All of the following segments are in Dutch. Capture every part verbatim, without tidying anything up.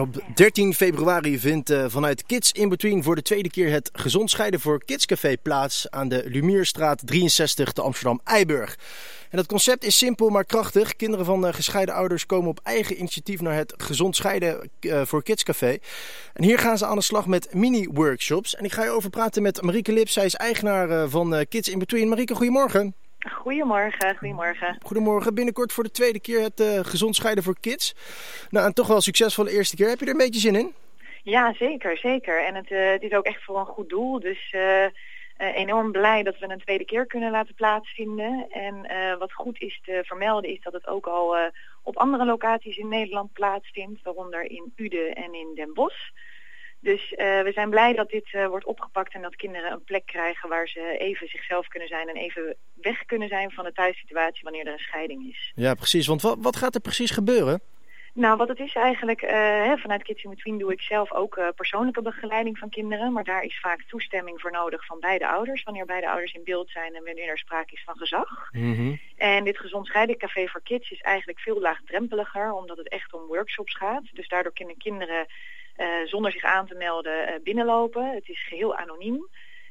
Op dertien februari vindt uh, vanuit Kids in Between voor de tweede keer het Gezond Scheiden voor Kids Café plaats aan de Lumierstraat drieënzestig te Amsterdam-Eiburg. En dat concept is simpel maar krachtig. Kinderen van uh, gescheiden ouders komen op eigen initiatief naar het Gezond Scheiden uh, voor Kids Café. En hier gaan ze aan de slag met mini-workshops. En ik ga je over praten met Marieke Lips. Zij is eigenaar uh, van uh, Kids in Between. Marieke, goedemorgen. Goedemorgen, goedemorgen. Goedemorgen. Binnenkort voor de tweede keer het uh, Gezond Scheiden voor Kids. Nou, en toch wel succesvolle eerste keer. Heb je er een beetje zin in? Ja, zeker, zeker. En het, uh, het is ook echt voor een goed doel. Dus uh, uh, enorm blij dat we een tweede keer kunnen laten plaatsvinden. En uh, wat goed is te vermelden is dat het ook al uh, op andere locaties in Nederland plaatsvindt. Waaronder in Uden en in Den Bosch. Dus uh, we zijn blij dat dit uh, wordt opgepakt en dat kinderen een plek krijgen waar ze even zichzelf kunnen zijn en even weg kunnen zijn van de thuissituatie wanneer er een scheiding is. Ja, precies. Want wat, wat gaat er precies gebeuren? Nou, wat het is eigenlijk, uh, hè, vanuit Kids in Between doe ik zelf ook uh, persoonlijke begeleiding van kinderen. Maar daar is vaak toestemming voor nodig van beide ouders. Wanneer beide ouders in beeld zijn en wanneer er sprake is van gezag. Mm-hmm. En dit Gezond Scheiden Café voor Kids is eigenlijk veel laagdrempeliger. Omdat het echt om workshops gaat. Dus daardoor kunnen kinderen uh, zonder zich aan te melden uh, binnenlopen. Het is geheel anoniem.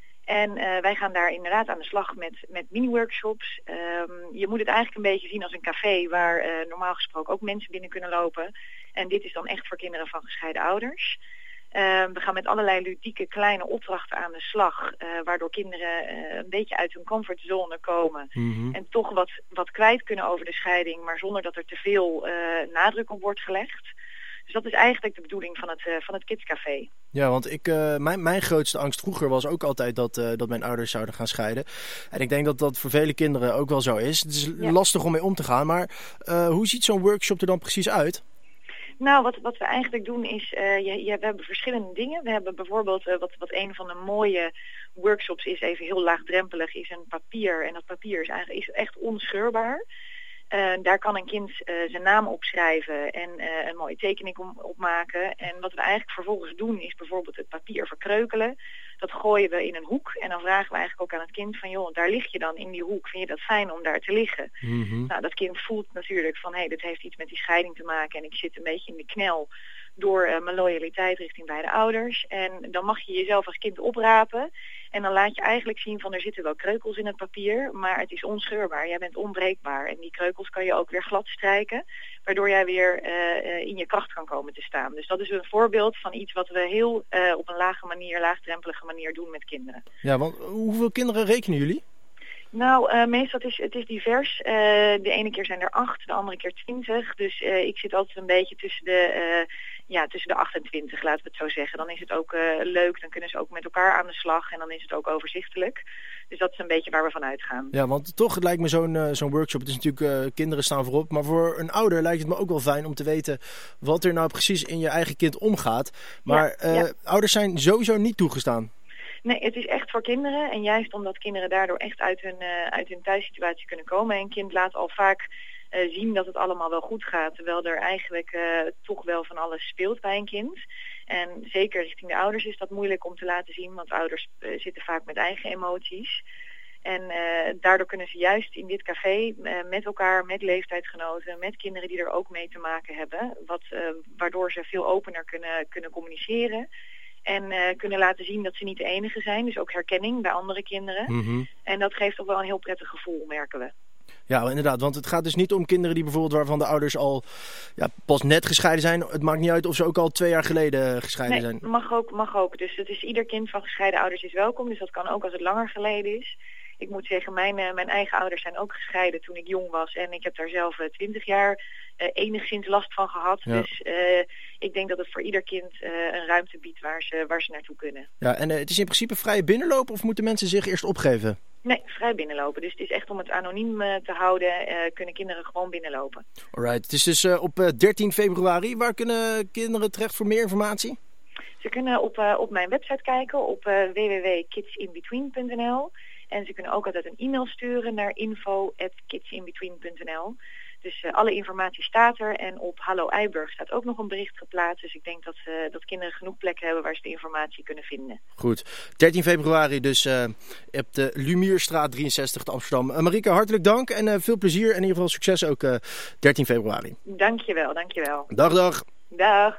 En uh, wij gaan daar inderdaad aan de slag met, met mini-workshops. Um, je moet het eigenlijk een beetje zien als een café waar uh, normaal gesproken ook mensen binnen kunnen lopen. En dit is dan echt voor kinderen van gescheiden ouders. Um, we gaan met allerlei ludieke kleine opdrachten aan de slag. Uh, waardoor kinderen uh, een beetje uit hun comfortzone komen. Mm-hmm. En toch wat, wat kwijt kunnen over de scheiding. Maar zonder dat er te veel uh, nadruk op wordt gelegd. Dus dat is eigenlijk de bedoeling van het, uh, van het Kidscafé. Ja, want ik, uh, mijn, mijn grootste angst vroeger was ook altijd dat, uh, dat mijn ouders zouden gaan scheiden. En ik denk dat dat voor vele kinderen ook wel zo is. Het is ja. lastig om mee om te gaan, maar uh, hoe ziet zo'n workshop er dan precies uit? Nou, wat, wat we eigenlijk doen is, uh, je, je, we hebben verschillende dingen. We hebben bijvoorbeeld, uh, wat, wat een van de mooie workshops is, even heel laagdrempelig, is een papier. En dat papier is, eigenlijk, is echt onscheurbaar. Uh, daar kan een kind uh, zijn naam opschrijven en uh, een mooie tekening op maken. En wat we eigenlijk vervolgens doen is bijvoorbeeld het papier verkreukelen. Dat gooien we in een hoek en dan vragen we eigenlijk ook aan het kind van joh, daar lig je dan in die hoek. Vind je dat fijn om daar te liggen? Mm-hmm. Nou, dat kind voelt natuurlijk van hé, hey, dit heeft iets met die scheiding te maken en ik zit een beetje in de knel door uh, mijn loyaliteit richting beide ouders. En dan mag je jezelf als kind oprapen. En dan laat je eigenlijk zien van er zitten wel kreukels in het papier, maar het is onscheurbaar. Jij bent onbreekbaar. En die kreukels kan je ook weer glad strijken, waardoor jij weer uh, in je kracht kan komen te staan. Dus dat is een voorbeeld van iets wat we heel uh, op een lage manier, laagdrempelige manier doen met kinderen. Ja, want hoeveel kinderen rekenen jullie? Nou, uh, meestal is het is divers. Uh, de ene keer zijn er acht, de andere keer twintig. Dus uh, ik zit altijd een beetje tussen de, uh, ja, tussen de acht en twintig, laten we het zo zeggen. Dan is het ook uh, leuk, dan kunnen ze ook met elkaar aan de slag en dan is het ook overzichtelijk. Dus dat is een beetje waar we van uitgaan. Ja, want toch het lijkt me zo'n, uh, zo'n workshop, het is natuurlijk, uh, kinderen staan voorop. Maar voor een ouder lijkt het me ook wel fijn om te weten wat er nou precies in je eigen kind omgaat. Maar ja, uh, ja. ouders zijn sowieso niet toegestaan. Nee, het is echt voor kinderen. En juist omdat kinderen daardoor echt uit hun, uh, uit hun thuissituatie kunnen komen. En een kind laat al vaak uh, zien dat het allemaal wel goed gaat. Terwijl er eigenlijk uh, toch wel van alles speelt bij een kind. En zeker richting de ouders is dat moeilijk om te laten zien. Want ouders uh, zitten vaak met eigen emoties. En uh, daardoor kunnen ze juist in dit café uh, met elkaar, met leeftijdsgenoten, met kinderen die er ook mee te maken hebben. Wat, uh, waardoor ze veel opener kunnen, kunnen communiceren. En uh, kunnen laten zien dat ze niet de enige zijn. Dus ook herkenning bij andere kinderen. Mm-hmm. En dat geeft toch wel een heel prettig gevoel, merken we. Ja, inderdaad. Want het gaat dus niet om kinderen die bijvoorbeeld waarvan de ouders al ja, pas net gescheiden zijn. Het maakt niet uit of ze ook al twee jaar geleden gescheiden nee, zijn. mag ook, mag ook. Dus het is ieder kind van gescheiden ouders is welkom. Dus dat kan ook als het langer geleden is. Ik moet zeggen, mijn, uh, mijn eigen ouders zijn ook gescheiden toen ik jong was. En ik heb daar zelf twintig uh, jaar uh, enigszins last van gehad. Ja. Dus uh, ik denk dat het voor ieder kind uh, een ruimte biedt waar ze, waar ze naartoe kunnen. Ja, en uh, het is in principe vrij binnenlopen of moeten mensen zich eerst opgeven? Nee, vrij binnenlopen. Dus het is echt om het anoniem uh, te houden, uh, kunnen kinderen gewoon binnenlopen. Alright, het is dus uh, op uh, dertien februari. Waar kunnen kinderen terecht voor meer informatie? Ze kunnen op, uh, op mijn website kijken op uh, w w w punt kids in between punt n l. En ze kunnen ook altijd een e-mail sturen naar info at kidsinbetween punt n l. Dus uh, alle informatie staat er. En op Hallo Eiburg staat ook nog een bericht geplaatst. Dus ik denk dat, uh, dat kinderen genoeg plekken hebben waar ze de informatie kunnen vinden. Goed. dertien februari dus uh, op de Lumierstraat drieënzestig te Amsterdam. Uh, Marieke, hartelijk dank en uh, veel plezier. En in ieder geval succes ook uh, dertien februari. Dankjewel, dankjewel. Dag, dag. Dag.